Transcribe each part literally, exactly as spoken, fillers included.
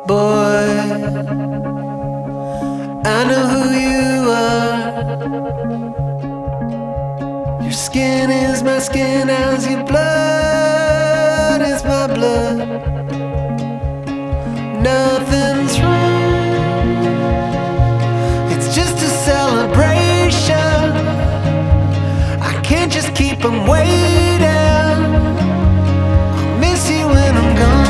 Boy, I know who you are. Your skin is my skin as your blood is my blood. Nothing's wrong, it's just a celebration. I can't just keep 'em waiting. I'll miss you when I'm gone.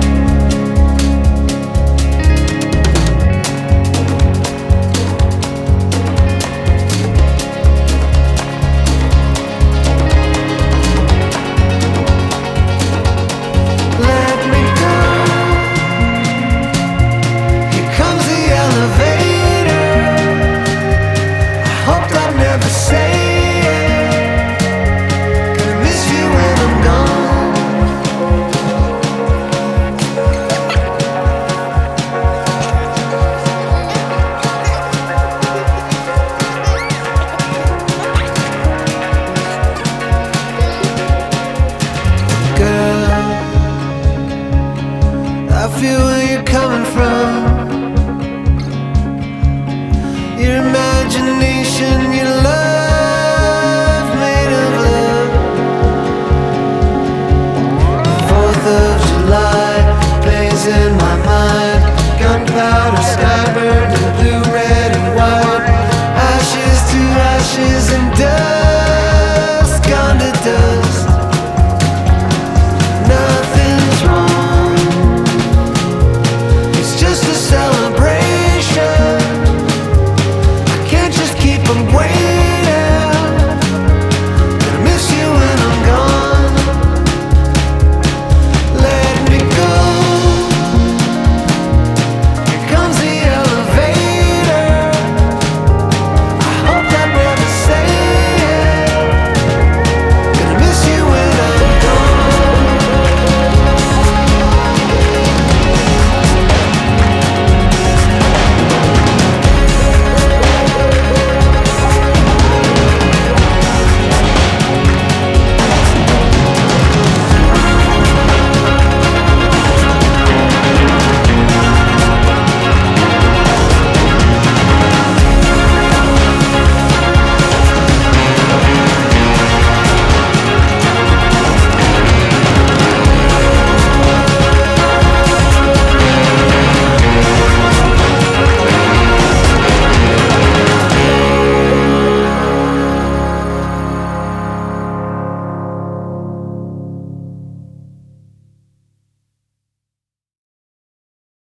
I feel where you're coming from. Your imagination, your